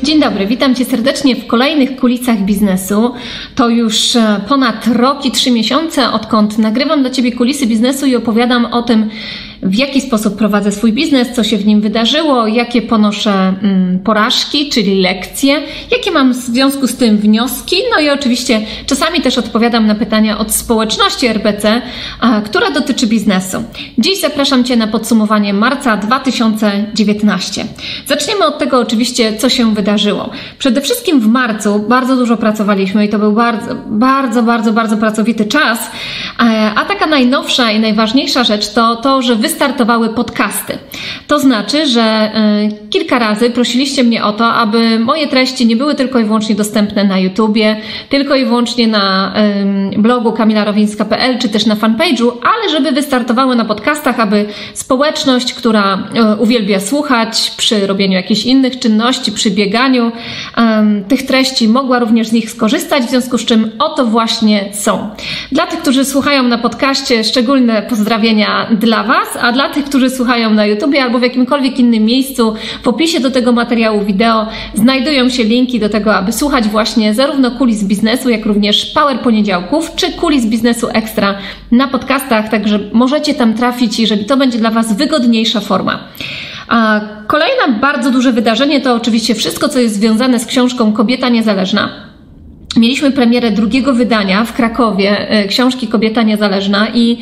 Dzień dobry, witam Cię serdecznie w kolejnych kulisach biznesu. To już ponad rok i 3 miesiące, odkąd nagrywam dla Ciebie kulisy biznesu i opowiadam o tym, w jaki sposób prowadzę swój biznes, co się w nim wydarzyło, jakie ponoszę porażki, czyli lekcje, jakie mam w związku z tym wnioski, no i oczywiście czasami też odpowiadam na pytania od społeczności RPC, która dotyczy biznesu. Dziś zapraszam Cię na podsumowanie marca 2019. Zaczniemy od tego oczywiście, co się wydarzyło. Przede wszystkim w marcu bardzo dużo pracowaliśmy i to był bardzo pracowity czas, a taka najnowsza i najważniejsza rzecz to to, że wystartowały podcasty. To znaczy, że kilka razy prosiliście mnie o to, aby moje treści nie były tylko i wyłącznie dostępne na YouTubie, tylko i wyłącznie na blogu kamilarowińska.pl czy też na fanpage'u, ale żeby wystartowały na podcastach, aby społeczność, która uwielbia słuchać przy robieniu jakichś innych czynności, przy bieganiu tych treści, mogła również z nich skorzystać, w związku z czym oto właśnie są. Dla tych, którzy słuchają na podcaście, szczególne pozdrowienia dla Was, a dla tych, którzy słuchają na YouTubie albo w jakimkolwiek innym miejscu, w opisie do tego materiału wideo znajdują się linki do tego, aby słuchać właśnie zarówno kulis biznesu, jak również Power Poniedziałków, czy kulis biznesu ekstra na podcastach, także możecie tam trafić, jeżeli to będzie dla Was wygodniejsza forma. A kolejne bardzo duże wydarzenie to oczywiście wszystko, co jest związane z książką Kobieta Niezależna. Mieliśmy premierę drugiego wydania w Krakowie książki Kobieta Niezależna i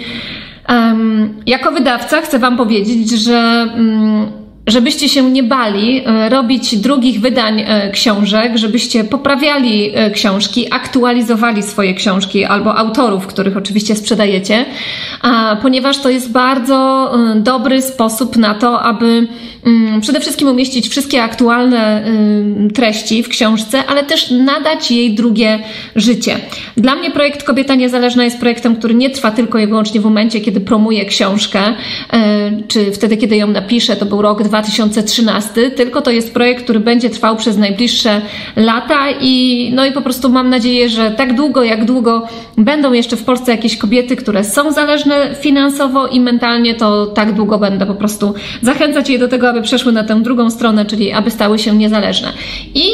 jako wydawca chcę Wam powiedzieć, że żebyście się nie bali robić drugich wydań książek, żebyście poprawiali książki, aktualizowali swoje książki albo autorów, których oczywiście sprzedajecie, ponieważ to jest bardzo dobry sposób na to, aby przede wszystkim umieścić wszystkie aktualne treści w książce, ale też nadać jej drugie życie. Dla mnie projekt Kobieta Niezależna jest projektem, który nie trwa tylko i wyłącznie w momencie, kiedy promuję książkę, czy wtedy, kiedy ją napiszę, to był rok 2013, tylko to jest projekt, który będzie trwał przez najbliższe lata i po prostu mam nadzieję, że tak długo, jak długo będą jeszcze w Polsce jakieś kobiety, które są zależne finansowo i mentalnie, to tak długo będę po prostu zachęcać je do tego, aby przeszły na tę drugą stronę, czyli aby stały się niezależne. I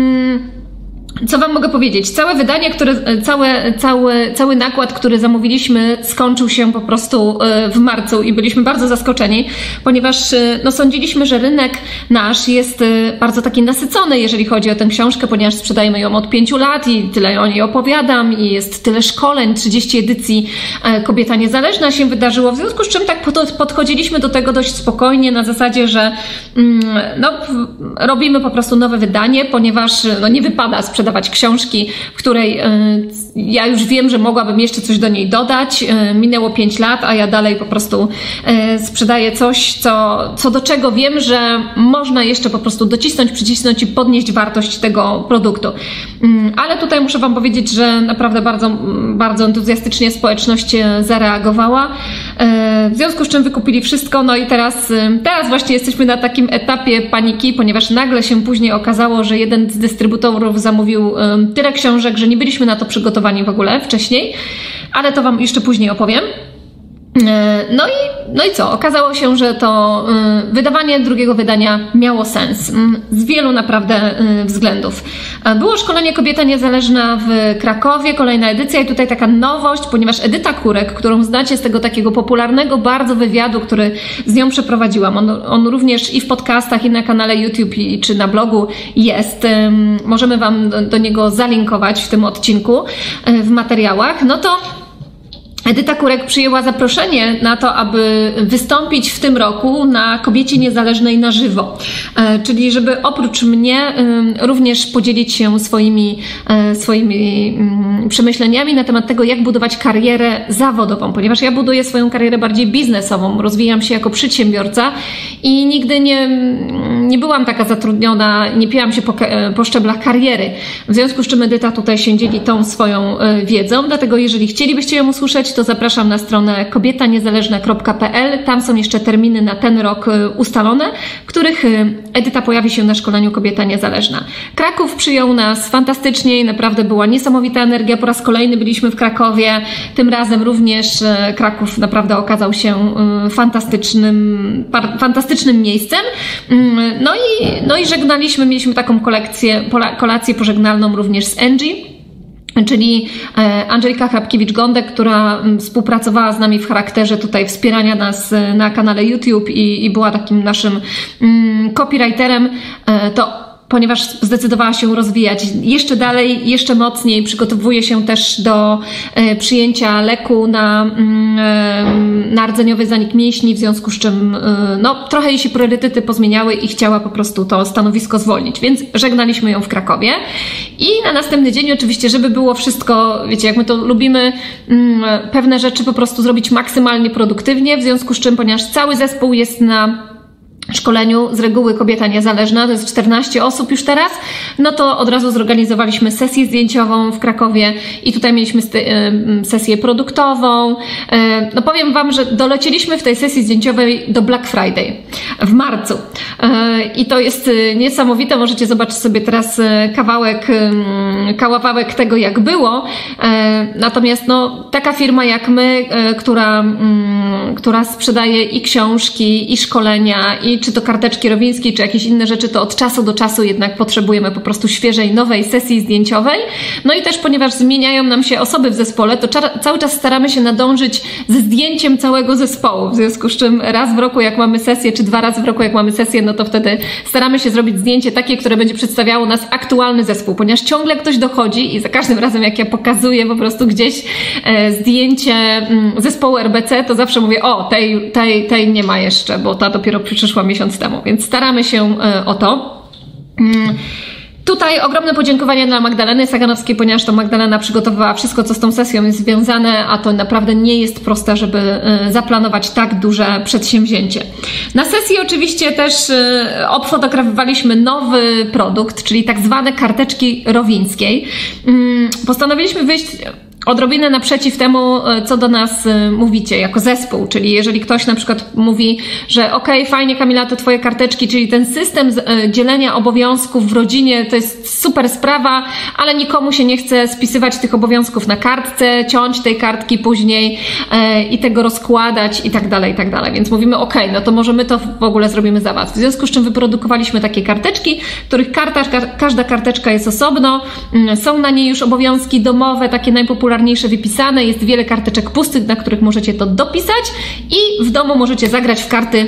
co Wam mogę powiedzieć? Całe wydanie, cały nakład, który zamówiliśmy, skończył się po prostu w marcu i byliśmy bardzo zaskoczeni, ponieważ sądziliśmy, że rynek nasz jest bardzo taki nasycony, jeżeli chodzi o tę książkę, ponieważ sprzedajemy ją od 5 lat i tyle o niej opowiadam i jest tyle szkoleń, 30 edycji Kobieta Niezależna się wydarzyło, w związku z czym tak podchodziliśmy do tego dość spokojnie, na zasadzie, że robimy po prostu nowe wydanie, ponieważ nie wypada sprzedawać książki, w której ja już wiem, że mogłabym jeszcze coś do niej dodać. Minęło 5 lat, a ja dalej po prostu sprzedaję coś, co do czego wiem, że można jeszcze po prostu docisnąć, przycisnąć i podnieść wartość tego produktu. Ale tutaj muszę Wam powiedzieć, że naprawdę bardzo entuzjastycznie społeczność zareagowała. W związku z czym wykupili wszystko, i teraz właśnie jesteśmy na takim etapie paniki, ponieważ nagle się później okazało, że jeden z dystrybutorów zamówił tyle książek, że nie byliśmy na to przygotowani w ogóle wcześniej, ale to Wam jeszcze później opowiem. No i co? Okazało się, że to wydawanie drugiego wydania miało sens z wielu naprawdę względów. Było szkolenie Kobieta Niezależna w Krakowie, kolejna edycja i tutaj taka nowość, ponieważ Edyta Kurek, którą znacie z tego takiego popularnego bardzo wywiadu, który z nią przeprowadziłam, on również i w podcastach, i na kanale YouTube, czy na blogu jest. Możemy Wam do niego zalinkować w tym odcinku, w materiałach. To Edyta Kurek przyjęła zaproszenie na to, aby wystąpić w tym roku na Kobiecie Niezależnej na żywo. Czyli żeby oprócz mnie również podzielić się swoimi przemyśleniami na temat tego, jak budować karierę zawodową, ponieważ ja buduję swoją karierę bardziej biznesową, rozwijam się jako przedsiębiorca i nigdy nie byłam taka zatrudniona, nie piłam się po szczeblach kariery. W związku z czym Edyta tutaj się dzieli tą swoją wiedzą, dlatego jeżeli chcielibyście ją usłyszeć, to zapraszam na stronę kobietaniezależna.pl. Tam są jeszcze terminy na ten rok ustalone, w których Edyta pojawi się na szkoleniu Kobieta Niezależna. Kraków przyjął nas fantastycznie i naprawdę była niesamowita energia. Po raz kolejny byliśmy w Krakowie. Tym razem również Kraków naprawdę okazał się fantastycznym miejscem. No i żegnaliśmy, mieliśmy taką kolację pożegnalną również z Angie, czyli Angelika Hrabkiewicz-Gądek, która współpracowała z nami w charakterze tutaj wspierania nas na kanale YouTube i była takim naszym copywriterem, ponieważ zdecydowała się rozwijać jeszcze dalej, jeszcze mocniej, przygotowuje się też do przyjęcia leku na rdzeniowy zanik mięśni, w związku z czym trochę jej się priorytety pozmieniały i chciała po prostu to stanowisko zwolnić, więc żegnaliśmy ją w Krakowie. I na następny dzień oczywiście, żeby było wszystko, wiecie, jak my to lubimy, pewne rzeczy po prostu zrobić maksymalnie produktywnie, w związku z czym, ponieważ cały zespół jest na szkoleniu, z reguły kobieta niezależna, to jest 14 osób już teraz, no to od razu zorganizowaliśmy sesję zdjęciową w Krakowie i tutaj mieliśmy sesję produktową. No powiem Wam, że dolecieliśmy w tej sesji zdjęciowej do Black Friday w marcu i to jest niesamowite, możecie zobaczyć sobie teraz kawałek tego, jak było, natomiast taka firma jak my, która sprzedaje i książki, i szkolenia, i czy to karteczki rowińskie, czy jakieś inne rzeczy, to od czasu do czasu jednak potrzebujemy po prostu świeżej, nowej sesji zdjęciowej. No i też ponieważ zmieniają nam się osoby w zespole, to cały czas staramy się nadążyć ze zdjęciem całego zespołu, w związku z czym raz w roku jak mamy sesję, czy 2 razy w roku jak mamy sesję, no to wtedy staramy się zrobić zdjęcie takie, które będzie przedstawiało nas aktualny zespół, ponieważ ciągle ktoś dochodzi i za każdym razem jak ja pokazuję po prostu gdzieś zdjęcie zespołu RBC, to zawsze mówię, tej nie ma jeszcze, bo ta dopiero przyszła miesiąc temu, więc staramy się o to. Tutaj ogromne podziękowania dla Magdaleny Saganowskiej, ponieważ to Magdalena przygotowała wszystko, co z tą sesją jest związane, a to naprawdę nie jest proste, żeby zaplanować tak duże przedsięwzięcie. Na sesji oczywiście też obfotografowaliśmy nowy produkt, czyli tak zwane karteczki rowińskiej. Postanowiliśmy wyjść odrobinę naprzeciw temu, co do nas mówicie jako zespół, czyli jeżeli ktoś na przykład mówi, że okej, fajnie Kamila, to twoje karteczki, czyli ten system dzielenia obowiązków w rodzinie to jest super sprawa, ale nikomu się nie chce spisywać tych obowiązków na kartce, ciąć tej kartki później i tego rozkładać i tak dalej, więc mówimy no to może my to w ogóle zrobimy za was. W związku z czym wyprodukowaliśmy takie karteczki, których każda karteczka jest osobno, są na niej już obowiązki domowe, takie najpopularniejsze wypisane, jest wiele karteczek pustych, na których możecie to dopisać i w domu możecie zagrać w karty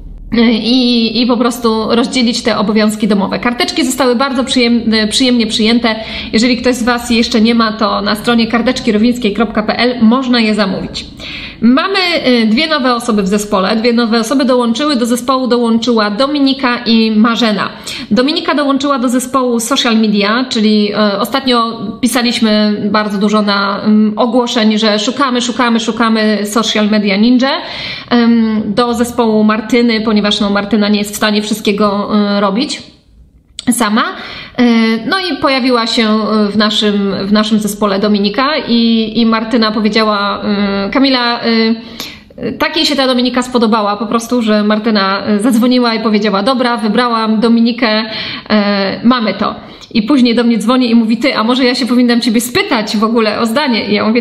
i po prostu rozdzielić te obowiązki domowe. Karteczki zostały bardzo przyjemnie przyjęte. Jeżeli ktoś z Was jeszcze nie ma, to na stronie karteczkirowińskiej.pl można je zamówić. Mamy 2 nowe osoby w zespole. 2 nowe osoby dołączyły. Do zespołu dołączyła Dominika i Marzena. Dominika dołączyła do zespołu social media, czyli ostatnio pisaliśmy bardzo dużo na ogłoszeń, że szukamy social media ninja. Do zespołu Martyny, ponieważ Martyna nie jest w stanie wszystkiego robić sama. No i pojawiła się w naszym zespole Dominika i Martyna powiedziała, Kamila, tak jej się ta Dominika spodobała, po prostu, że Martyna zadzwoniła i powiedziała, dobra, wybrałam Dominikę, mamy to. I później do mnie dzwoni i mówi, ty, a może ja się powinnam ciebie spytać w ogóle o zdanie? I ja mówię,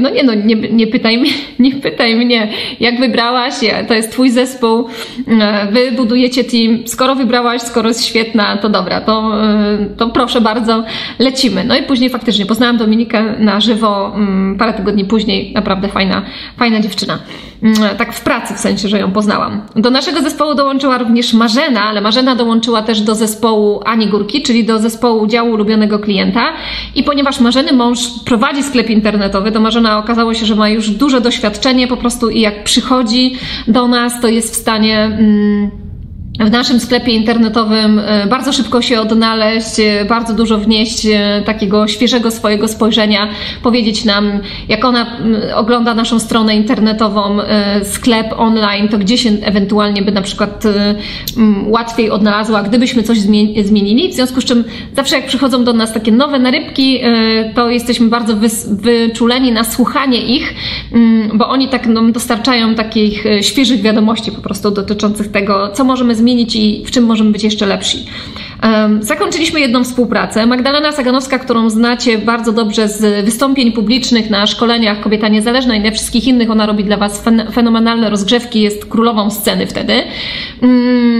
nie pytaj mnie, jak wybrałaś, to jest twój zespół, wy budujecie team, skoro wybrałaś, skoro jest świetna, to dobra, to proszę bardzo, lecimy. No i później faktycznie poznałam Dominikę na żywo, parę tygodni później, naprawdę fajna dziewczyna. Tak w pracy, w sensie, że ją poznałam. Do naszego zespołu dołączyła również Marzena, ale Marzena dołączyła też do zespołu Ani Górki, czyli do zespołu działu ulubionego klienta. I ponieważ Marzeny mąż prowadzi sklep internetowy, to Marzena okazało się, że ma już duże doświadczenie po prostu i jak przychodzi do nas, to jest w stanie w naszym sklepie internetowym bardzo szybko się odnaleźć, bardzo dużo wnieść takiego świeżego swojego spojrzenia, powiedzieć nam, jak ona ogląda naszą stronę internetową, sklep online, to gdzie się ewentualnie by na przykład łatwiej odnalazła, gdybyśmy coś zmienili. W związku z czym zawsze jak przychodzą do nas takie nowe narybki, to jesteśmy bardzo wyczuleni na słuchanie ich, bo oni tak nam dostarczają takich świeżych wiadomości po prostu dotyczących tego, co możemy zmienić i w czym możemy być jeszcze lepsi. Zakończyliśmy jedną współpracę. Magdalena Saganowska, którą znacie bardzo dobrze z wystąpień publicznych na szkoleniach Kobieta Niezależna i na wszystkich innych, ona robi dla Was fenomenalne rozgrzewki, jest królową sceny wtedy.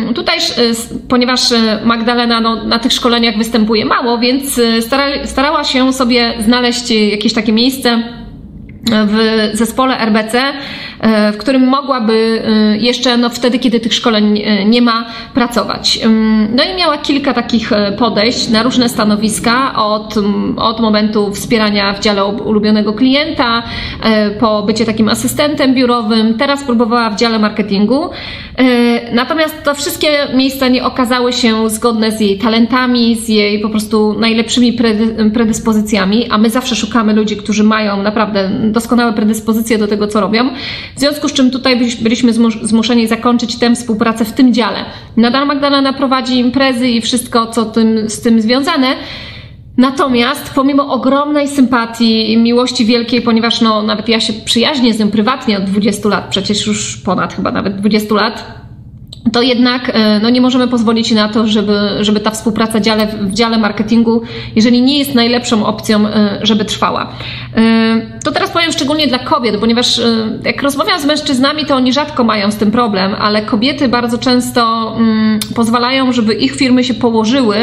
tutaj, ponieważ Magdalena na tych szkoleniach występuje mało, więc starała się sobie znaleźć jakieś takie miejsce w zespole RBC, w którym mogłaby jeszcze, wtedy, kiedy tych szkoleń nie ma, pracować. No i miała kilka takich podejść na różne stanowiska, od momentu wspierania w dziale ulubionego klienta, po bycie takim asystentem biurowym, teraz próbowała w dziale marketingu. Natomiast to wszystkie miejsca nie okazały się zgodne z jej talentami, z jej po prostu najlepszymi predyspozycjami, a my zawsze szukamy ludzi, którzy mają naprawdę doskonałe predyspozycje do tego, co robią. W związku z czym tutaj byliśmy zmuszeni zakończyć tę współpracę w tym dziale. Nadal Magdalena prowadzi imprezy i wszystko, co z tym związane. Natomiast pomimo ogromnej sympatii i miłości wielkiej, ponieważ nawet ja się przyjaźnię z nią prywatnie od 20 lat, przecież już ponad chyba nawet 20 lat, to jednak nie możemy pozwolić na to, żeby ta współpraca w dziale marketingu, jeżeli nie jest najlepszą opcją, żeby trwała. To teraz powiem szczególnie dla kobiet, ponieważ jak rozmawiam z mężczyznami, to oni rzadko mają z tym problem, ale kobiety bardzo często pozwalają, żeby ich firmy się położyły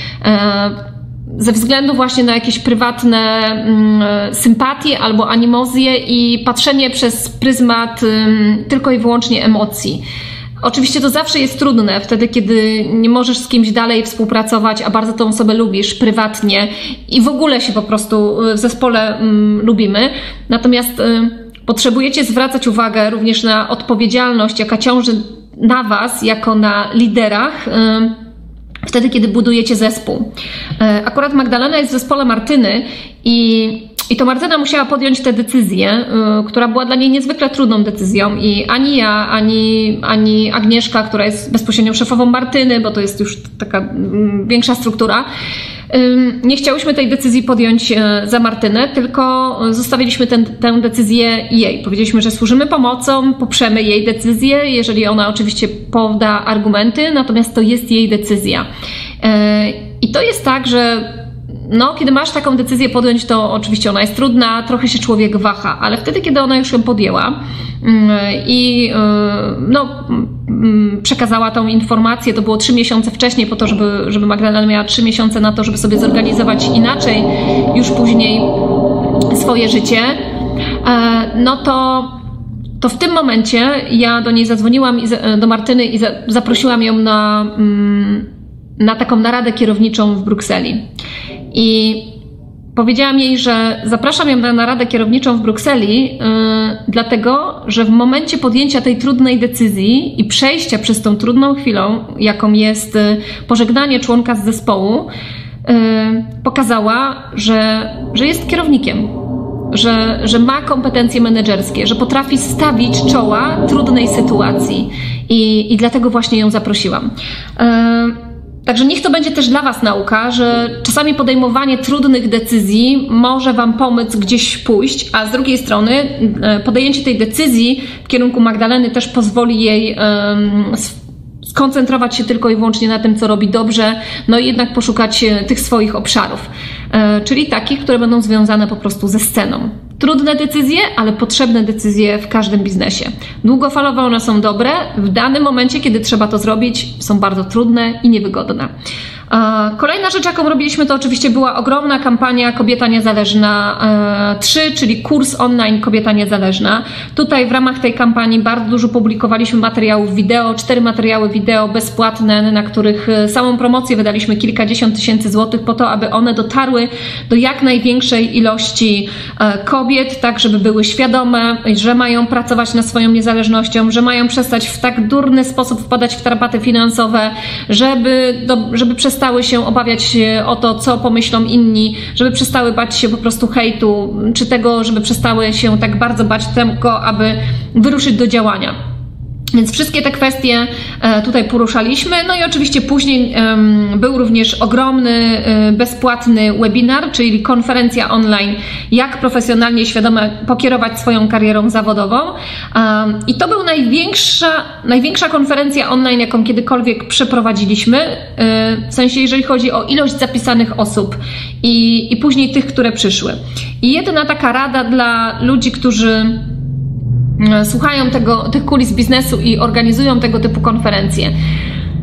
ze względu właśnie na jakieś prywatne sympatie albo animozje i patrzenie przez pryzmat tylko i wyłącznie emocji. Oczywiście to zawsze jest trudne, wtedy kiedy nie możesz z kimś dalej współpracować, a bardzo tą osobę lubisz prywatnie i w ogóle się po prostu w zespole lubimy. Natomiast potrzebujecie zwracać uwagę również na odpowiedzialność, jaka ciąży na Was jako na liderach, wtedy kiedy budujecie zespół. Akurat Magdalena jest w zespole Martyny i to Martyna musiała podjąć tę decyzję, która była dla niej niezwykle trudną decyzją i ani ja, ani Agnieszka, która jest bezpośrednią szefową Martyny, bo to jest już taka większa struktura, nie chciałyśmy tej decyzji podjąć za Martynę, tylko zostawiliśmy tę decyzję jej. Powiedzieliśmy, że służymy pomocą, poprzemy jej decyzję, jeżeli ona oczywiście poda argumenty, natomiast to jest jej decyzja. I to jest tak, że kiedy masz taką decyzję podjąć, to oczywiście ona jest trudna, trochę się człowiek waha, ale wtedy, kiedy ona już ją podjęła i przekazała tą informację, to było 3 miesiące wcześniej po to, żeby Magdalena miała 3 miesiące na to, żeby sobie zorganizować inaczej już później swoje życie, to w tym momencie ja do niej zadzwoniłam, do Martyny i zaprosiłam ją na taką naradę kierowniczą w Brukseli. I powiedziałam jej, że zapraszam ją na naradę kierowniczą w Brukseli, dlatego, że w momencie podjęcia tej trudnej decyzji i przejścia przez tą trudną chwilą, jaką jest pożegnanie członka z zespołu, pokazała, że jest kierownikiem, że ma kompetencje menedżerskie, że potrafi stawić czoła trudnej sytuacji i dlatego właśnie ją zaprosiłam. Także niech to będzie też dla Was nauka, że czasami podejmowanie trudnych decyzji może Wam pomóc gdzieś pójść, a z drugiej strony podjęcie tej decyzji w kierunku Magdaleny też pozwoli jej skoncentrować się tylko i wyłącznie na tym, co robi dobrze, i jednak poszukać tych swoich obszarów, czyli takich, które będą związane po prostu ze sceną. Trudne decyzje, ale potrzebne decyzje w każdym biznesie. Długofalowo one są dobre, w danym momencie, kiedy trzeba to zrobić, są bardzo trudne i niewygodne. Kolejna rzecz, jaką robiliśmy, to oczywiście była ogromna kampania Kobieta Niezależna 3, czyli kurs online Kobieta Niezależna. Tutaj w ramach tej kampanii bardzo dużo publikowaliśmy materiałów wideo, 4 materiały wideo bezpłatne, na których samą promocję wydaliśmy kilkadziesiąt tysięcy złotych po to, aby one dotarły do jak największej ilości kobiet, tak żeby były świadome, że mają pracować nad swoją niezależnością, że mają przestać w tak durny sposób wpadać w tarapaty finansowe, żeby przestały się obawiać o to, co pomyślą inni, żeby przestały bać się po prostu hejtu, czy tego, żeby przestały się tak bardzo bać tego, aby wyruszyć do działania. Więc wszystkie te kwestie tutaj poruszaliśmy. I oczywiście później był również ogromny, bezpłatny webinar, czyli konferencja online, jak profesjonalnie i świadomie pokierować swoją karierą zawodową. I to był największa konferencja online, jaką kiedykolwiek przeprowadziliśmy, w sensie jeżeli chodzi o ilość zapisanych osób i później tych, które przyszły. I jedyna taka rada dla ludzi, którzy słuchają tych kulis biznesu i organizują tego typu konferencje.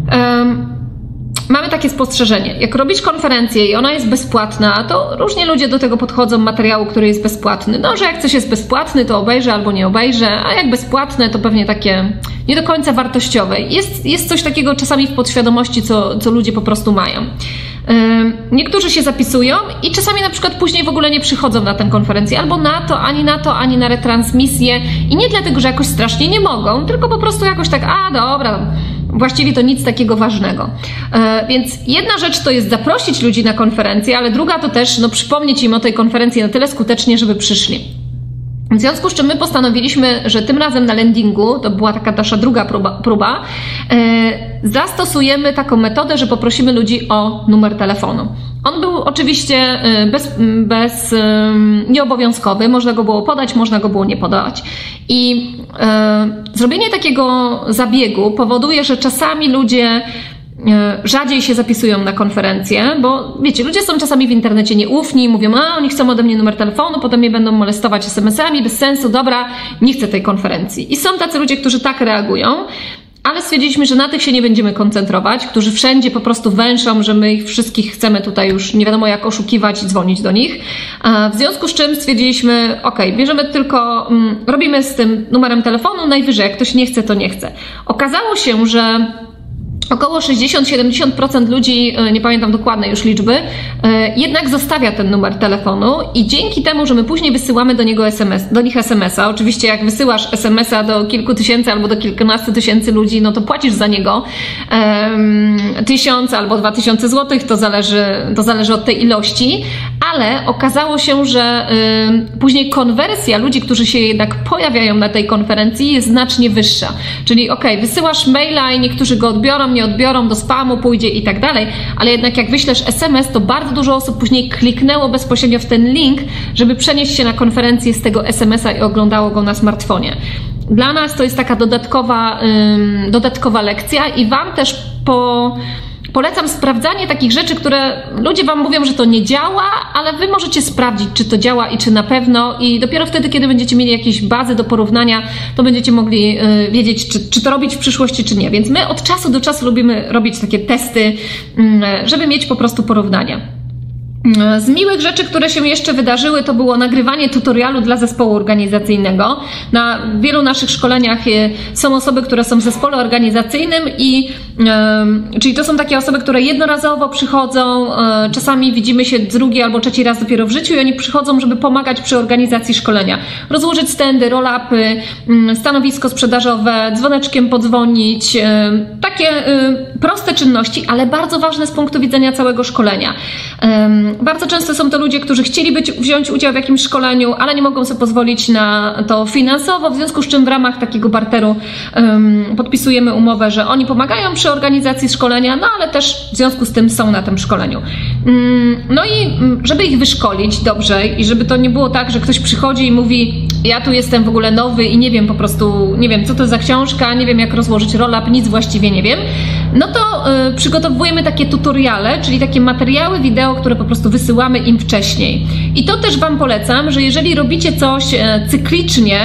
mamy takie spostrzeżenie. Jak robisz konferencję i ona jest bezpłatna, to różnie ludzie do tego podchodzą, materiału, który jest bezpłatny. No, że jak coś jest bezpłatny, to obejrzę albo nie obejrzę, a jak bezpłatne, to pewnie takie nie do końca wartościowe. Jest coś takiego czasami w podświadomości, co ludzie po prostu mają. Niektórzy się zapisują i czasami na przykład później w ogóle nie przychodzą na tę konferencję, albo ani na retransmisję i nie dlatego, że jakoś strasznie nie mogą, tylko po prostu jakoś tak, dobra, właściwie to nic takiego ważnego. Więc jedna rzecz to jest zaprosić ludzi na konferencję, ale druga to też przypomnieć im o tej konferencji na tyle skutecznie, żeby przyszli. W związku z czym my postanowiliśmy, że tym razem na landingu, to była taka nasza druga próba, zastosujemy taką metodę, że poprosimy ludzi o numer telefonu. On był oczywiście nieobowiązkowy, można go było podać, można go było nie podać. I zrobienie takiego zabiegu powoduje, że czasami ludzie rzadziej się zapisują na konferencje, bo wiecie, ludzie są czasami w internecie nieufni, mówią, oni chcą ode mnie numer telefonu, potem mnie będą molestować SMS-ami, bez sensu, dobra, nie chcę tej konferencji. I są tacy ludzie, którzy tak reagują, ale stwierdziliśmy, że na tych się nie będziemy koncentrować, którzy wszędzie po prostu węszą, że my ich wszystkich chcemy tutaj już nie wiadomo jak oszukiwać i dzwonić do nich. W związku z czym stwierdziliśmy, bierzemy tylko, robimy z tym numerem telefonu, najwyżej jak ktoś nie chce, to nie chce. Okazało się, że około 60-70% ludzi, nie pamiętam dokładnej już liczby, jednak zostawia ten numer telefonu i dzięki temu, że my później wysyłamy do nich SMS-a, oczywiście jak wysyłasz SMS-a do kilku tysięcy albo do kilkunastu tysięcy ludzi, no to płacisz za niego 1000 albo 2000 złotych, to zależy od tej ilości, ale okazało się, że później konwersja ludzi, którzy się jednak pojawiają na tej konferencji jest znacznie wyższa. Czyli wysyłasz maila i niektórzy go odbiorą, nie odbiorą, do spamu pójdzie i tak dalej, ale jednak jak wyślesz SMS, to bardzo dużo osób później kliknęło bezpośrednio w ten link, żeby przenieść się na konferencję z tego SMS-a i oglądało go na smartfonie. Dla nas to jest taka dodatkowa lekcja i Wam też polecam sprawdzanie takich rzeczy, które ludzie Wam mówią, że to nie działa, ale Wy możecie sprawdzić, czy to działa i czy na pewno i dopiero wtedy, kiedy będziecie mieli jakieś bazy do porównania, to będziecie mogli wiedzieć, czy to robić w przyszłości, czy nie. Więc my od czasu do czasu lubimy robić takie testy, żeby mieć po prostu porównania. Z miłych rzeczy, które się jeszcze wydarzyły, to było nagrywanie tutorialu dla zespołu organizacyjnego. Na wielu naszych szkoleniach są osoby, które są w zespole organizacyjnym czyli to są takie osoby, które jednorazowo przychodzą, czasami widzimy się drugi albo trzeci raz dopiero w życiu i oni przychodzą, żeby pomagać przy organizacji szkolenia. Rozłożyć standy, roll-upy, stanowisko sprzedażowe, dzwoneczkiem podzwonić, takie proste czynności, ale bardzo ważne z punktu widzenia całego szkolenia. Bardzo często są to ludzie, którzy chcieli wziąć udział w jakimś szkoleniu, ale nie mogą sobie pozwolić na to finansowo, w związku z czym w ramach takiego barteru podpisujemy umowę, że oni pomagają przy organizacji szkolenia, no ale też w związku z tym są na tym szkoleniu. No i żeby ich wyszkolić dobrze i żeby to nie było tak, że ktoś przychodzi i mówi, ja tu jestem w ogóle nowy i nie wiem po prostu, nie wiem co to za książka, nie wiem jak rozłożyć roll-up, nic właściwie nie wiem, no to przygotowujemy takie tutoriale, czyli takie materiały wideo, które po prostu wysyłamy im wcześniej. I to też Wam polecam, że jeżeli robicie coś cyklicznie,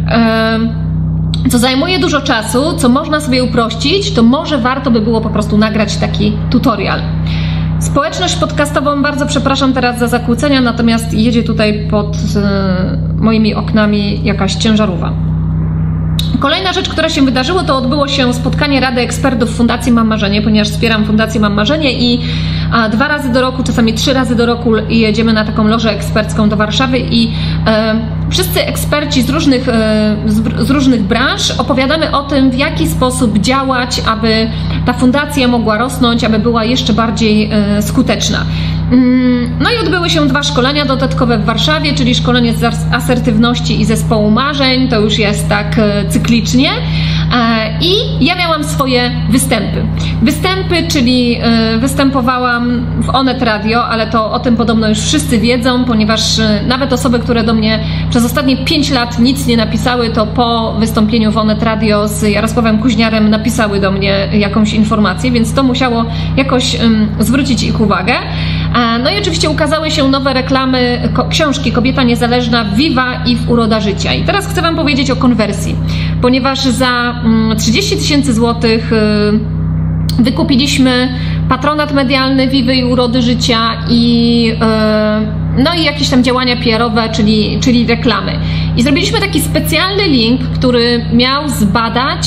co zajmuje dużo czasu, co można sobie uprościć, to może warto by było po prostu nagrać taki tutorial. Społeczność podcastową, bardzo przepraszam teraz za zakłócenia, natomiast jedzie tutaj pod moimi oknami jakaś ciężarówka. Kolejna rzecz, która się wydarzyła, to odbyło się spotkanie Rady Ekspertów Fundacji Mam Marzenie, ponieważ wspieram Fundację Mam Marzenie i 2 razy do roku, czasami 3 razy do roku jedziemy na taką lożę ekspercką do Warszawy i wszyscy eksperci z różnych branż opowiadamy o tym, w jaki sposób działać, aby ta fundacja mogła rosnąć, aby była jeszcze bardziej skuteczna. No i odbyły się 2 szkolenia dodatkowe w Warszawie, czyli szkolenie z asertywności i zespołu marzeń, to już jest tak cyklicznie. I ja miałam swoje występy, czyli występowałam w Onet Radio, ale to o tym podobno już wszyscy wiedzą, ponieważ nawet osoby, które do mnie przez ostatnie 5 lat nic nie napisały, to po wystąpieniu w Onet Radio z Jarosławem Kuźniarem napisały do mnie jakąś informację, więc to musiało jakoś zwrócić ich uwagę. No i oczywiście ukazały się nowe reklamy książki Kobieta Niezależna, Viva i w Uroda Życia. I teraz chcę Wam powiedzieć o konwersji, ponieważ za 30 000 złotych Wykupiliśmy patronat medialny Vivy i Urody Życia i jakieś tam działania PR-owe, czyli reklamy. I zrobiliśmy taki specjalny link, który miał zbadać,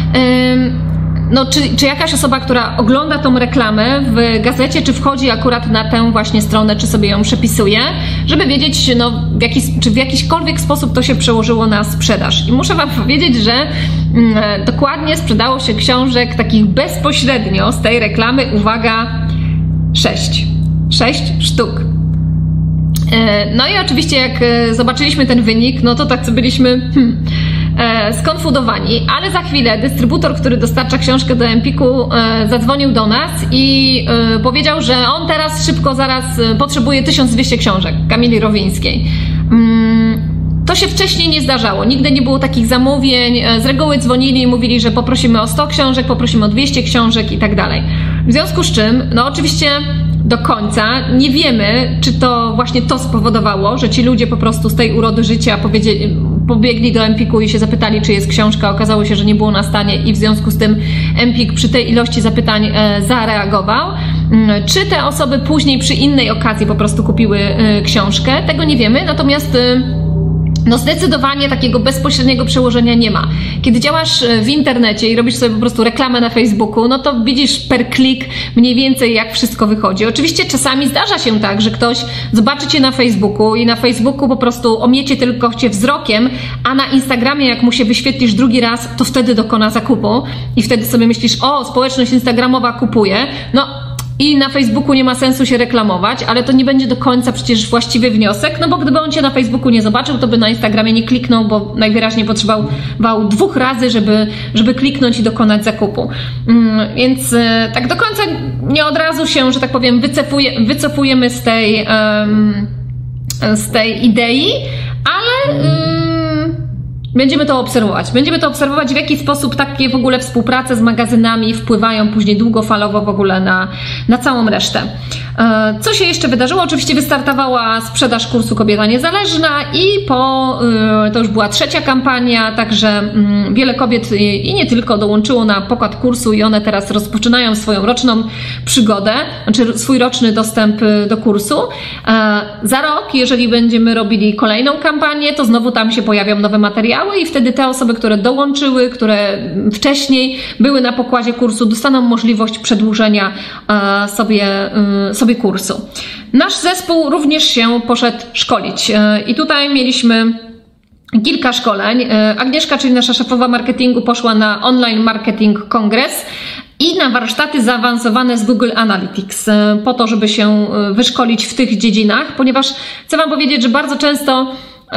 czy jakaś osoba, która ogląda tą reklamę w gazecie, czy wchodzi akurat na tę właśnie stronę, czy sobie ją przepisuje, żeby wiedzieć, czy w jakikolwiek sposób to się przełożyło na sprzedaż. I muszę Wam powiedzieć, że dokładnie sprzedało się książek takich bezpośrednio z tej reklamy, uwaga, 6 sztuk. No i oczywiście jak zobaczyliśmy ten wynik, no to tak byliśmy skonfudowani, ale za chwilę dystrybutor, który dostarcza książkę do Empiku, zadzwonił do nas i powiedział, że on teraz szybko, zaraz potrzebuje 1200 książek Kamili Rowińskiej. To się wcześniej nie zdarzało, nigdy nie było takich zamówień, z reguły dzwonili i mówili, że poprosimy o 100 książek, poprosimy o 200 książek i tak dalej. W związku z czym, oczywiście do końca nie wiemy, czy to właśnie to spowodowało, że ci ludzie po prostu z tej Urody Życia pobiegli do Empiku i się zapytali, czy jest książka. Okazało się, że nie było na stanie i w związku z tym Empik przy tej ilości zapytań zareagował. Czy te osoby później przy innej okazji po prostu kupiły książkę? Tego nie wiemy, natomiast zdecydowanie takiego bezpośredniego przełożenia nie ma. Kiedy działasz w internecie i robisz sobie po prostu reklamę na Facebooku, no to widzisz per klik mniej więcej, jak wszystko wychodzi. Oczywiście czasami zdarza się tak, że ktoś zobaczy Cię na Facebooku i na Facebooku po prostu omiecie tylko Cię wzrokiem, a na Instagramie jak mu się wyświetlisz drugi raz, to wtedy dokona zakupu i wtedy sobie myślisz, społeczność instagramowa kupuje, i na Facebooku nie ma sensu się reklamować, ale to nie będzie do końca przecież właściwy wniosek, bo gdyby on Cię na Facebooku nie zobaczył, to by na Instagramie nie kliknął, bo najwyraźniej potrzebował 2 razy, żeby kliknąć i dokonać zakupu. Więc tak do końca nie od razu się, że tak powiem, wycofujemy z tej idei, ale będziemy to obserwować. Będziemy to obserwować, w jaki sposób takie w ogóle współprace z magazynami wpływają później długofalowo w ogóle na całą resztę. Co się jeszcze wydarzyło? Oczywiście wystartowała sprzedaż kursu Kobieta Niezależna i to już była 3. kampania, także wiele kobiet i nie tylko dołączyło na pokład kursu i one teraz rozpoczynają swoją roczną przygodę, znaczy swój roczny dostęp do kursu. Za rok, jeżeli będziemy robili kolejną kampanię, to znowu tam się pojawią nowe materiały i wtedy te osoby, które dołączyły, które wcześniej były na pokładzie kursu, dostaną możliwość przedłużenia sobie kursu. Nasz zespół również się poszedł szkolić i tutaj mieliśmy kilka szkoleń. Agnieszka, czyli nasza szefowa marketingu, poszła na Online Marketing Kongres i na warsztaty zaawansowane z Google Analytics po to, żeby się wyszkolić w tych dziedzinach, ponieważ chcę Wam powiedzieć, że bardzo często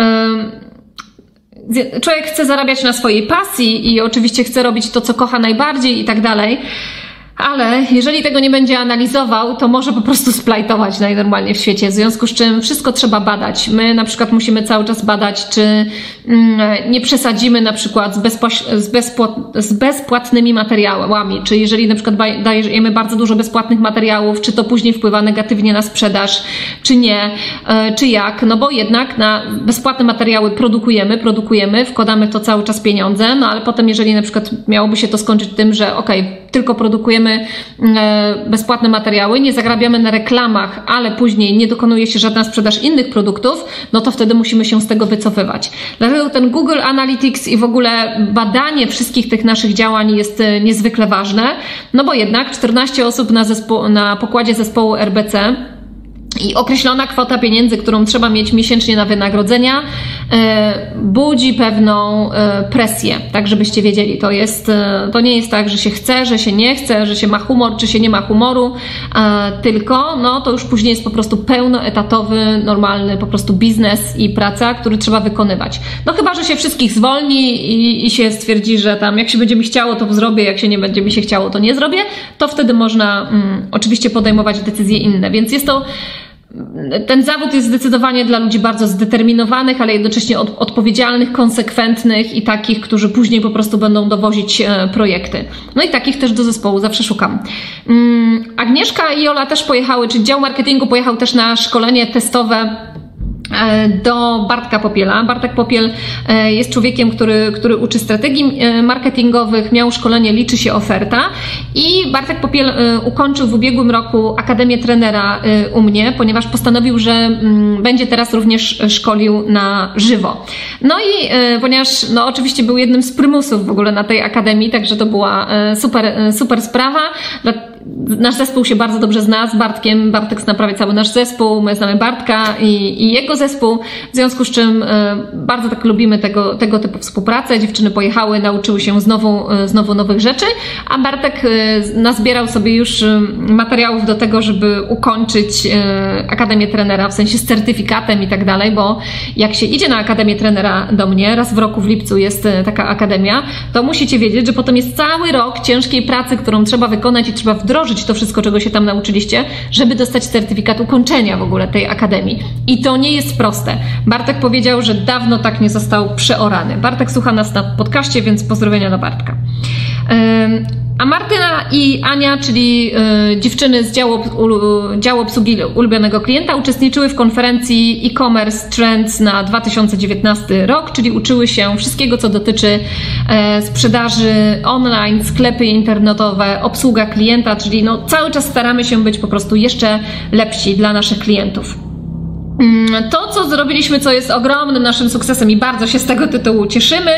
człowiek chce zarabiać na swojej pasji i oczywiście chce robić to, co kocha najbardziej i tak dalej, ale jeżeli tego nie będzie analizował, to może po prostu splajtować najnormalniej w świecie, w związku z czym wszystko trzeba badać. My na przykład musimy cały czas badać, czy nie przesadzimy na przykład z bezpłatnymi materiałami, czy jeżeli na przykład dajemy bardzo dużo bezpłatnych materiałów, czy to później wpływa negatywnie na sprzedaż, czy nie, czy jak, bo jednak na bezpłatne materiały produkujemy, wkładamy to cały czas pieniądze, ale potem jeżeli na przykład miałoby się to skończyć tym, że tylko produkujemy bezpłatne materiały, nie zarabiamy na reklamach, ale później nie dokonuje się żadna sprzedaż innych produktów, to wtedy musimy się z tego wycofywać. Dlatego ten Google Analytics i w ogóle badanie wszystkich tych naszych działań jest niezwykle ważne, bo jednak 14 osób na pokładzie zespołu RBC i określona kwota pieniędzy, którą trzeba mieć miesięcznie na wynagrodzenia, budzi pewną presję, tak żebyście wiedzieli. To nie jest tak, że się chce, że się nie chce, że się ma humor, czy się nie ma humoru, tylko to już później jest po prostu pełnoetatowy, normalny po prostu biznes i praca, który trzeba wykonywać. Chyba, że się wszystkich zwolni i się stwierdzi, że tam jak się będzie mi chciało, to zrobię, jak się nie będzie mi się chciało, to nie zrobię, to wtedy można oczywiście podejmować decyzje inne, więc ten zawód jest zdecydowanie dla ludzi bardzo zdeterminowanych, ale jednocześnie odpowiedzialnych, konsekwentnych i takich, którzy później po prostu będą dowozić projekty. I takich też do zespołu zawsze szukam. Agnieszka i Ola też pojechały, czy dział marketingu pojechał też na szkolenie testowe do Bartka Popiela. Bartek Popiel jest człowiekiem, który uczy strategii marketingowych, miał szkolenie Liczy się oferta i Bartek Popiel ukończył w ubiegłym roku Akademię Trenera u mnie, ponieważ postanowił, że będzie teraz również szkolił na żywo. No i ponieważ oczywiście był jednym z prymusów w ogóle na tej akademii, także to była super sprawa. Nasz zespół się bardzo dobrze zna z Bartkiem. Bartek zna prawie cały nasz zespół, my znamy Bartka i jego zespół, w związku z czym bardzo tak lubimy tego typu współpracę. Dziewczyny pojechały, nauczyły się znowu nowych rzeczy, a Bartek nazbierał sobie już materiałów do tego, żeby ukończyć Akademię Trenera, w sensie z certyfikatem i tak dalej, bo jak się idzie na Akademię Trenera do mnie, raz w roku w lipcu jest taka akademia, to musicie wiedzieć, że potem jest cały rok ciężkiej pracy, którą trzeba wykonać i trzeba wdrożyć to wszystko, czego się tam nauczyliście, żeby dostać certyfikat ukończenia w ogóle tej akademii. I to nie jest proste. Bartek powiedział, że dawno tak nie został przeorany. Bartek słucha nas na podcaście, więc pozdrowienia dla Bartka. A Martyna i Ania, czyli dziewczyny z działu obsługi ulubionego klienta, uczestniczyły w konferencji e-commerce Trends na 2019 rok, czyli uczyły się wszystkiego, co dotyczy sprzedaży online, sklepy internetowe, obsługa klienta, czyli cały czas staramy się być po prostu jeszcze lepsi dla naszych klientów. To, co zrobiliśmy, co jest ogromnym naszym sukcesem i bardzo się z tego tytułu cieszymy,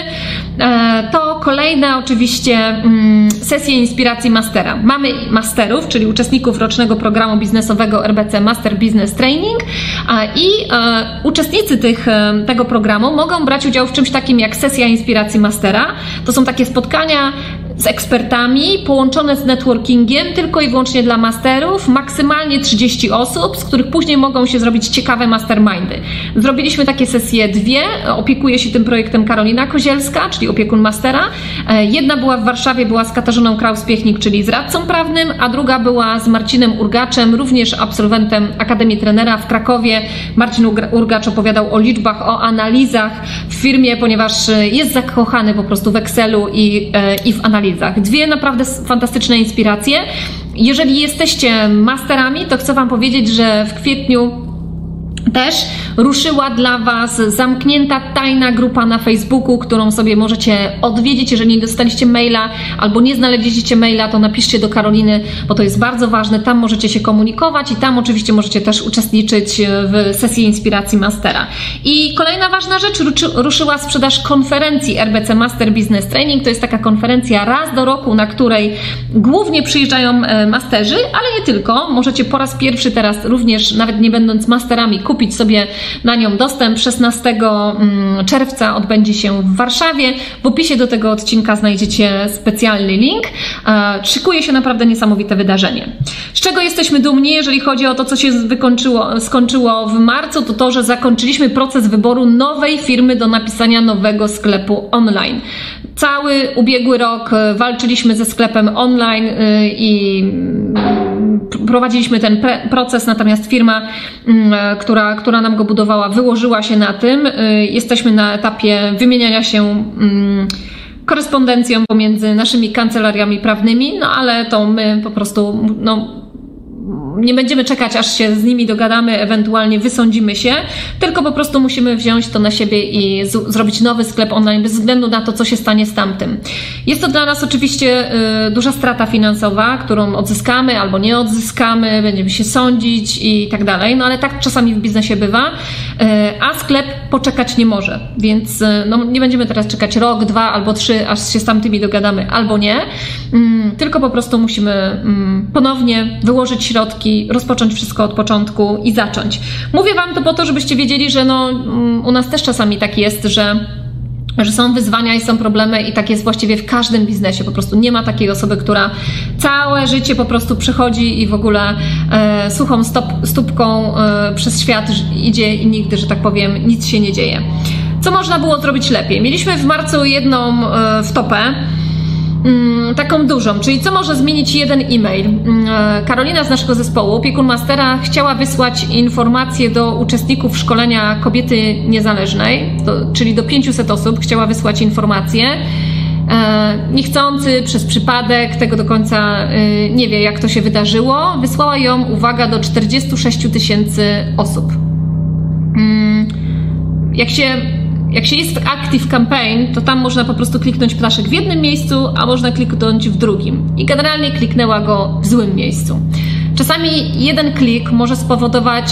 to kolejna oczywiście sesja inspiracji mastera. Mamy masterów, czyli uczestników rocznego programu biznesowego RBC Master Business Training i uczestnicy tego programu mogą brać udział w czymś takim jak sesja inspiracji mastera. To są takie spotkania z ekspertami, połączone z networkingiem, tylko i wyłącznie dla masterów, maksymalnie 30 osób, z których później mogą się zrobić ciekawe mastermindy. Zrobiliśmy takie sesje 2, opiekuje się tym projektem Karolina Kozielska, czyli opiekun mastera. Jedna była w Warszawie, była z Katarzyną Kraus-Piechnik, czyli z radcą prawnym, a druga była z Marcinem Urgaczem, również absolwentem Akademii Trenera w Krakowie. Marcin Urgacz opowiadał o liczbach, o analizach w firmie, ponieważ jest zakochany po prostu w Excelu i w analizach. 2 naprawdę fantastyczne inspiracje. Jeżeli jesteście masterami, to chcę Wam powiedzieć, że w kwietniu też ruszyła dla Was zamknięta, tajna grupa na Facebooku, którą sobie możecie odwiedzić. Jeżeli nie dostaliście maila albo nie znaleźliście maila, to napiszcie do Karoliny, bo to jest bardzo ważne. Tam możecie się komunikować i tam oczywiście możecie też uczestniczyć w sesji inspiracji mastera. I kolejna ważna rzecz, ruszyła sprzedaż konferencji RBC Master Business Training. To jest taka konferencja raz do roku, na której głównie przyjeżdżają masterzy, ale nie tylko. Możecie po raz pierwszy teraz również, nawet nie będąc masterami, kupić sobie na nią dostęp. 16 czerwca odbędzie się w Warszawie. W opisie do tego odcinka znajdziecie specjalny link. Szykuje się naprawdę niesamowite wydarzenie. Z czego jesteśmy dumni, jeżeli chodzi o to, co się skończyło w marcu, to to, że zakończyliśmy proces wyboru nowej firmy do napisania nowego sklepu online. Cały ubiegły rok walczyliśmy ze sklepem online i prowadziliśmy ten proces, natomiast firma, która nam go budowała, wyłożyła się na tym. Jesteśmy na etapie wymieniania się korespondencją pomiędzy naszymi kancelariami prawnymi, ale to my po prostu nie będziemy czekać, aż się z nimi dogadamy, ewentualnie wysądzimy się, tylko po prostu musimy wziąć to na siebie i zrobić nowy sklep online bez względu na to, co się stanie z tamtym. Jest to dla nas oczywiście duża strata finansowa, którą odzyskamy albo nie odzyskamy, będziemy się sądzić i tak dalej, ale tak czasami w biznesie bywa, a sklep poczekać nie może, więc nie będziemy teraz czekać rok, 2 albo 3, aż się z tamtymi dogadamy albo nie, tylko po prostu musimy ponownie wyłożyć środki, rozpocząć wszystko od początku i zacząć. Mówię Wam to po to, żebyście wiedzieli, że u nas też czasami tak jest, że są wyzwania i są problemy i tak jest właściwie w każdym biznesie. Po prostu nie ma takiej osoby, która całe życie po prostu przechodzi i w ogóle suchą stópką przez świat idzie i nigdy, że tak powiem, nic się nie dzieje. Co można było zrobić lepiej? Mieliśmy w marcu jedną wtopę, taką dużą, czyli co może zmienić jeden e-mail. Karolina z naszego zespołu, opiekun mastera, chciała wysłać informacje do uczestników szkolenia kobiety niezależnej, czyli do 500 osób chciała wysłać informacje. Niechcący, przez przypadek, tego do końca nie wie, jak to się wydarzyło, wysłała ją, uwaga, do 46 000 osób. Jak się jest w Active Campaign, to tam można po prostu kliknąć ptaszek w jednym miejscu, a można kliknąć w drugim. I generalnie kliknęła go w złym miejscu. Czasami jeden klik może spowodować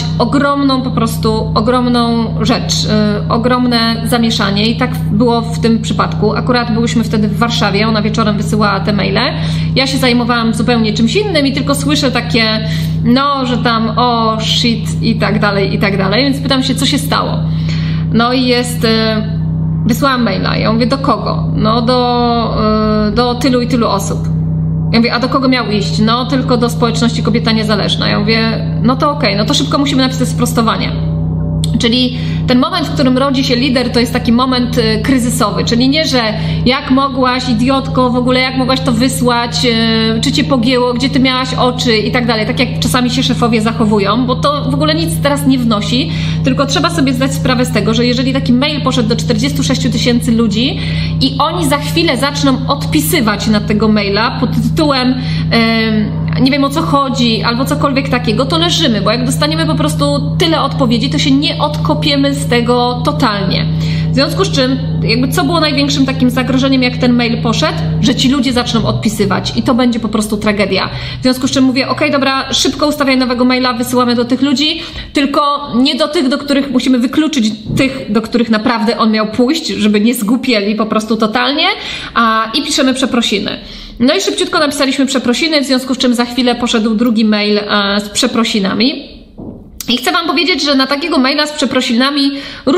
ogromną rzecz, ogromne zamieszanie i tak było w tym przypadku. Akurat byłyśmy wtedy w Warszawie, ona wieczorem wysyłała te maile. Ja się zajmowałam zupełnie czymś innym i tylko słyszę takie, że tam shit i tak dalej, więc pytam się, co się stało. No i wysłałam maila. Ja mówię, do kogo? No do tylu i tylu osób. Ja mówię, a do kogo miał iść? No tylko do społeczności Kobieta Niezależna. Ja mówię, no to okej, no to szybko musimy napisać sprostowanie. Czyli ten moment, w którym rodzi się lider, to jest taki moment kryzysowy, czyli nie, że jak mogłaś, idiotko, w ogóle jak mogłaś to wysłać, czy cię pogięło, gdzie ty miałaś oczy i tak dalej, tak jak czasami się szefowie zachowują, bo to w ogóle nic teraz nie wnosi, tylko trzeba sobie zdać sprawę z tego, że jeżeli taki mail poszedł do 46 000 ludzi i oni za chwilę zaczną odpisywać na tego maila pod tytułem nie wiem o co chodzi, albo cokolwiek takiego, to leżymy, bo jak dostaniemy po prostu tyle odpowiedzi, to się nie odkopiemy z tego totalnie. W związku z czym, co było największym takim zagrożeniem, jak ten mail poszedł? Że ci ludzie zaczną odpisywać i to będzie po prostu tragedia. W związku z czym mówię, okej, dobra, szybko ustawiaj nowego maila, wysyłamy do tych ludzi, tylko nie do tych, do których musimy wykluczyć tych, do których naprawdę on miał pójść, żeby nie zgłupieli po prostu totalnie, i piszemy przeprosiny. No i szybciutko napisaliśmy przeprosiny, w związku z czym za chwilę poszedł drugi mail z przeprosinami. I chcę wam powiedzieć, że na takiego maila z przeprosinami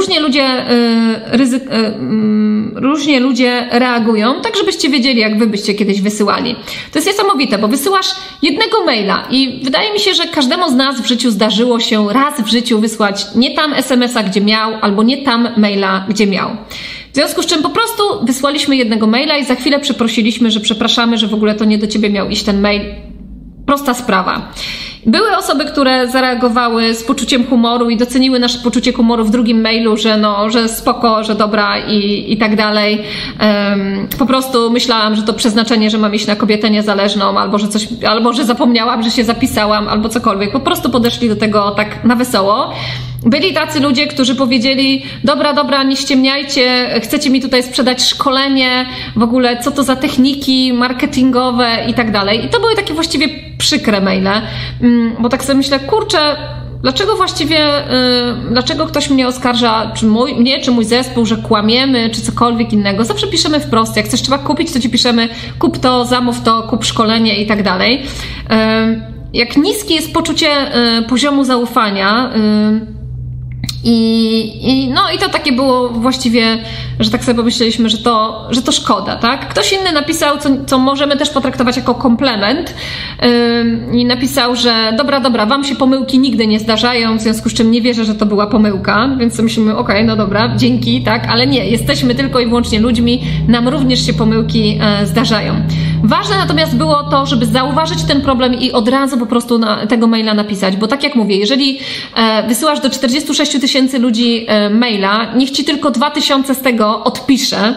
różnie ludzie reagują, tak żebyście wiedzieli, jak wy byście kiedyś wysyłali. To jest niesamowite, bo wysyłasz jednego maila i wydaje mi się, że każdemu z nas w życiu zdarzyło się raz w życiu wysłać nie tam SMS-a, gdzie miał, albo nie tam maila, gdzie miał. W związku z czym po prostu wysłaliśmy jednego maila i za chwilę przeprosiliśmy, że przepraszamy, że w ogóle to nie do ciebie miał iść ten mail. Prosta sprawa. Były osoby, które zareagowały z poczuciem humoru i doceniły nasze poczucie humoru w drugim mailu, że spoko, że dobra i tak dalej. Po prostu myślałam, że to przeznaczenie, że mam iść na Kobietę Niezależną, albo że zapomniałam, że się zapisałam, albo cokolwiek. Po prostu podeszli do tego tak na wesoło. Byli tacy ludzie, którzy powiedzieli, dobra, nie ściemniajcie, chcecie mi tutaj sprzedać szkolenie, w ogóle co to za techniki marketingowe i tak dalej. I to były takie właściwie przykre maile, bo tak sobie myślę, kurczę, dlaczego ktoś mnie oskarża, czy mój zespół, że kłamiemy, czy cokolwiek innego. Zawsze piszemy wprost, jak coś trzeba kupić, to ci piszemy, kup to, zamów to, kup szkolenie i tak dalej. Jak niskie jest poczucie poziomu zaufania, I to takie było właściwie, że tak sobie pomyśleliśmy, że to szkoda, tak? Ktoś inny napisał, co możemy też potraktować jako komplement, i napisał, że dobra, wam się pomyłki nigdy nie zdarzają, w związku z czym nie wierzę, że to była pomyłka, więc sobie myślimy, okej, no dobra, dzięki, tak? Ale nie, jesteśmy tylko i wyłącznie ludźmi, nam również się pomyłki zdarzają. Ważne natomiast było to, żeby zauważyć ten problem i od razu po prostu tego maila napisać, bo tak jak mówię, jeżeli wysyłasz do 46 000 ludzi maila, niech ci tylko 2000 z tego odpisze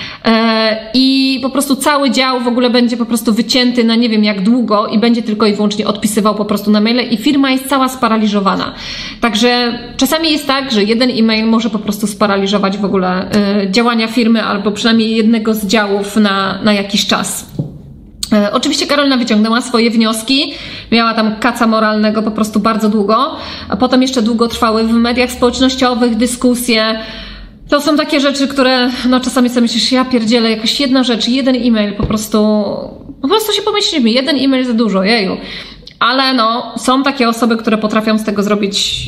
i po prostu cały dział w ogóle będzie po prostu wycięty na nie wiem jak długo i będzie tylko i wyłącznie odpisywał po prostu na maile i firma jest cała sparaliżowana. Także czasami jest tak, że jeden e-mail może po prostu sparaliżować w ogóle działania firmy albo przynajmniej jednego z działów na jakiś czas. Oczywiście Karolina wyciągnęła swoje wnioski, miała tam kaca moralnego po prostu bardzo długo, a potem jeszcze długo trwały w mediach społecznościowych dyskusje. To są takie rzeczy, które czasami sobie myślisz, ja pierdzielę, jakaś jedna rzecz, jeden e-mail po prostu się pomyślimy, jeden e-mail za dużo, jeju. Ale są takie osoby, które potrafią z tego zrobić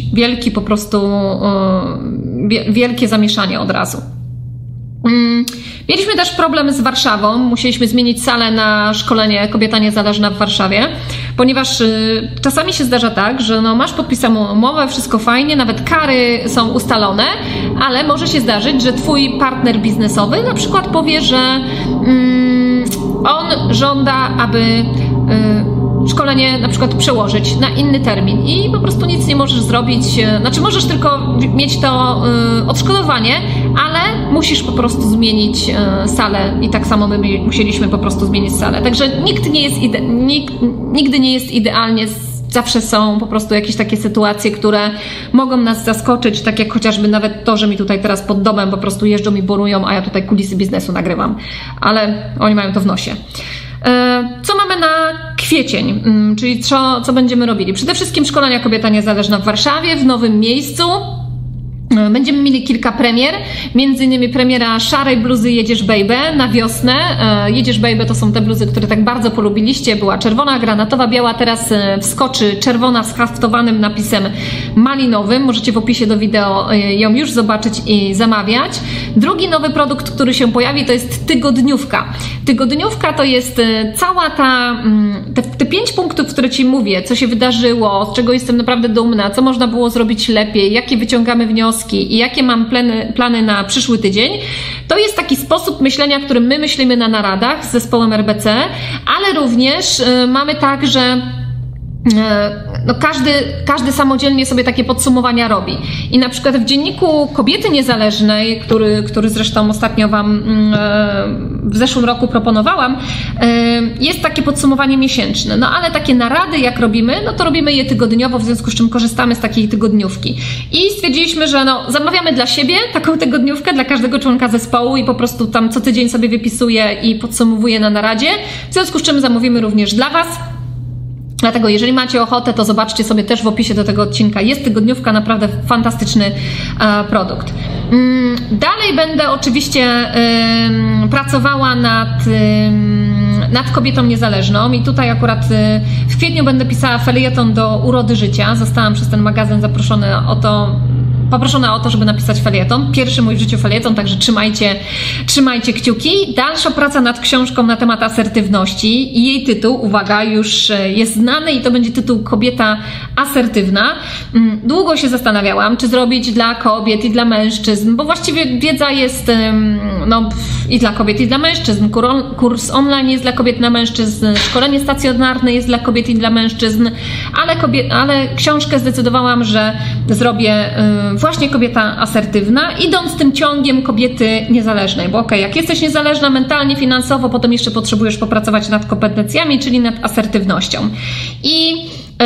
wielkie zamieszanie od razu. Mieliśmy też problem z Warszawą, musieliśmy zmienić salę na szkolenie Kobieta Niezależna w Warszawie, ponieważ czasami się zdarza tak, że masz podpisaną umowę, wszystko fajnie, nawet kary są ustalone, ale może się zdarzyć, że twój partner biznesowy na przykład powie, że on żąda, aby szkolenie na przykład przełożyć na inny termin i po prostu nic nie możesz zrobić, możesz tylko mieć to odszkodowanie, ale musisz po prostu zmienić salę i tak samo my musieliśmy po prostu zmienić salę. Także nigdy nie jest idealnie zawsze są po prostu jakieś takie sytuacje, które mogą nas zaskoczyć, tak jak chociażby nawet to, że mi tutaj teraz pod domem po prostu jeżdżą i borują, a ja tutaj kulisy biznesu nagrywam, ale oni mają to w nosie. Co mamy na kwiecień, czyli co będziemy robili? Przede wszystkim szkolenia Kobieta Niezależna w Warszawie, w nowym miejscu. Będziemy mieli kilka premier, między innymi premiera szarej bluzy Jedziesz Baby na wiosnę. Jedziesz Baby to są te bluzy, które tak bardzo polubiliście. Była czerwona, granatowa, biała, teraz wskoczy czerwona z haftowanym napisem malinowym. Możecie w opisie do wideo ją już zobaczyć i zamawiać. Drugi nowy produkt, który się pojawi, to jest tygodniówka. Tygodniówka to jest cała te 5 punktów, które Ci mówię, co się wydarzyło, z czego jestem naprawdę dumna, co można było zrobić lepiej, jakie wyciągamy wnioski i jakie mam plany na przyszły tydzień. To jest taki sposób myślenia, którym my myślimy na naradach z zespołem RBC, ale również mamy tak, że no każdy samodzielnie sobie takie podsumowania robi. I na przykład w dzienniku Kobiety Niezależnej, który zresztą ostatnio Wam w zeszłym roku proponowałam, jest takie podsumowanie miesięczne. No ale takie narady jak robimy, no to robimy je tygodniowo, w związku z czym korzystamy z takiej tygodniówki. I stwierdziliśmy, że no zamawiamy dla siebie taką tygodniówkę, dla każdego członka zespołu i po prostu tam co tydzień sobie wypisuję i podsumowuję na naradzie, w związku z czym zamówimy również dla Was. Dlatego jeżeli macie ochotę, to zobaczcie sobie też w opisie do tego odcinka. Jest tygodniówka, naprawdę fantastyczny produkt. Dalej będę oczywiście pracowała nad Kobietą Niezależną i tutaj akurat w kwietniu będę pisała felieton do Urody Życia. Zostałam przez ten magazyn poproszona o to, żeby napisać felieton. Pierwszy mój w życiu felieton, także trzymajcie kciuki. Dalsza praca nad książką na temat asertywności i jej tytuł, uwaga, już jest znany i to będzie tytuł Kobieta asertywna. Długo się zastanawiałam, czy zrobić dla kobiet i dla mężczyzn, bo właściwie wiedza jest i dla kobiet i dla mężczyzn. Kurs online jest dla kobiet i dla mężczyzn, szkolenie stacjonarne jest dla kobiet i dla mężczyzn, ale książkę zdecydowałam, że zrobię właśnie Kobieta asertywna, idąc tym ciągiem kobiety niezależnej, bo jak jesteś niezależna mentalnie, finansowo, potem jeszcze potrzebujesz popracować nad kompetencjami, czyli nad asertywnością. I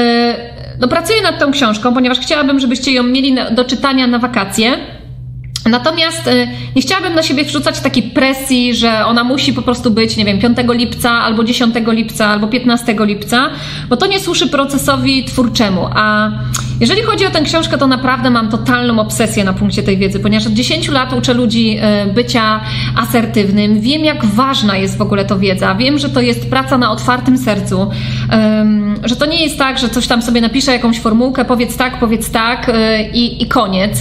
pracuję nad tą książką, ponieważ chciałabym, żebyście ją mieli do czytania na wakacje. Natomiast nie chciałabym na siebie wrzucać takiej presji, że ona musi po prostu być, nie wiem, 5 lipca, albo 10 lipca, albo 15 lipca, bo to nie służy procesowi twórczemu. A jeżeli chodzi o tę książkę, to naprawdę mam totalną obsesję na punkcie tej wiedzy, ponieważ od 10 lat uczę ludzi bycia asertywnym. Wiem, jak ważna jest w ogóle to wiedza. Wiem, że to jest praca na otwartym sercu, że to nie jest tak, że coś tam sobie napiszę, jakąś formułkę, powiedz tak i koniec.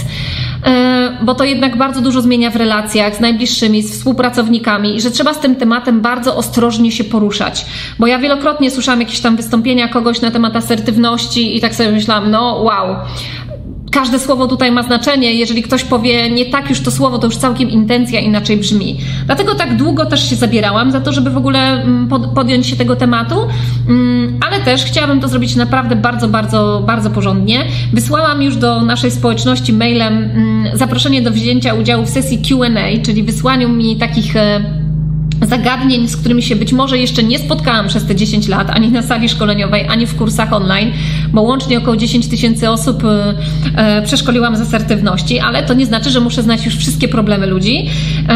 Bo to jednak bardzo dużo zmienia w relacjach z najbliższymi, z współpracownikami i że trzeba z tym tematem bardzo ostrożnie się poruszać. Bo ja wielokrotnie słyszałam jakieś tam wystąpienia kogoś na temat asertywności i tak sobie myślałam, no wow, każde słowo tutaj ma znaczenie. Jeżeli ktoś powie nie tak już to słowo, to już całkiem intencja inaczej brzmi. Dlatego tak długo też się zabierałam za to, żeby w ogóle podjąć się tego tematu, ale też chciałabym to zrobić naprawdę bardzo, bardzo, bardzo porządnie. Wysłałam już do naszej społeczności mailem zaproszenie do wzięcia udziału w sesji Q&A, czyli wysłaniu mi takich zagadnień, z którymi się być może jeszcze nie spotkałam przez te 10 lat, ani na sali szkoleniowej, ani w kursach online, bo łącznie około 10 000 osób przeszkoliłam z asertywności, ale to nie znaczy, że muszę znać już wszystkie problemy ludzi.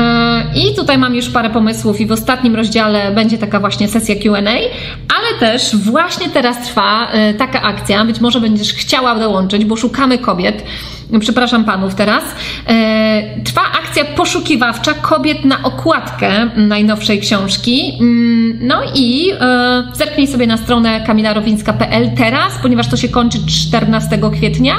I tutaj mam już parę pomysłów i w ostatnim rozdziale będzie taka właśnie sesja Q&A, ale też właśnie teraz trwa taka akcja, być może będziesz chciała dołączyć, bo szukamy kobiet, przepraszam panów teraz, trwa akcja poszukiwawcza kobiet na okładkę najnowszej książki. No i zerknij sobie na stronę kamilarowińska.pl teraz, ponieważ to się kończy 14 kwietnia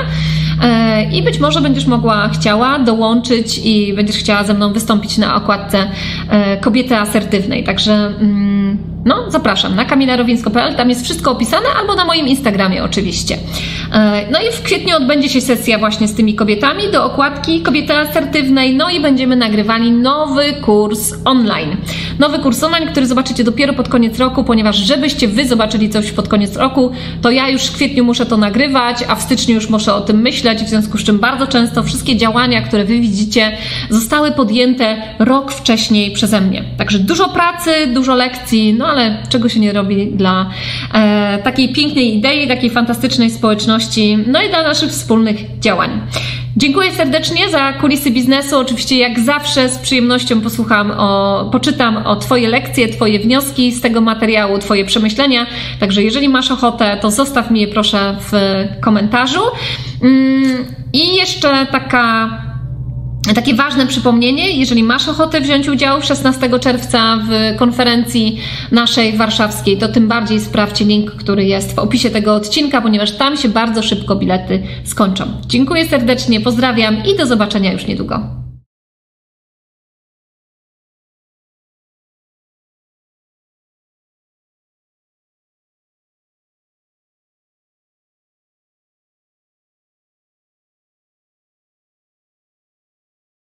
i być może będziesz chciała dołączyć i będziesz chciała ze mną wystąpić na okładce Kobiety asertywnej, także zapraszam na kamilarowińska.pl, tam jest wszystko opisane, albo na moim Instagramie oczywiście. No i w kwietniu odbędzie się sesja właśnie z tymi kobietami do okładki Kobiety asertywnej, no i będziemy nagrywali nowy kurs online. Nowy kurs online, który zobaczycie dopiero pod koniec roku, ponieważ żebyście wy zobaczyli coś pod koniec roku, to ja już w kwietniu muszę to nagrywać, a w styczniu już muszę o tym myśleć, w związku z czym bardzo często wszystkie działania, które wy widzicie, zostały podjęte rok wcześniej przeze mnie. Także dużo pracy, dużo lekcji, no ale ale czego się nie robi dla takiej pięknej idei, takiej fantastycznej społeczności, no i dla naszych wspólnych działań. Dziękuję serdecznie za kulisy biznesu. Oczywiście jak zawsze z przyjemnością poczytam o Twoje lekcje, Twoje wnioski z tego materiału, Twoje przemyślenia. Także jeżeli masz ochotę, to zostaw mi je proszę w komentarzu. I jeszcze takie ważne przypomnienie, jeżeli masz ochotę wziąć udział 16 czerwca w konferencji naszej warszawskiej, to tym bardziej sprawdźcie link, który jest w opisie tego odcinka, ponieważ tam się bardzo szybko bilety skończą. Dziękuję serdecznie, pozdrawiam i do zobaczenia już niedługo.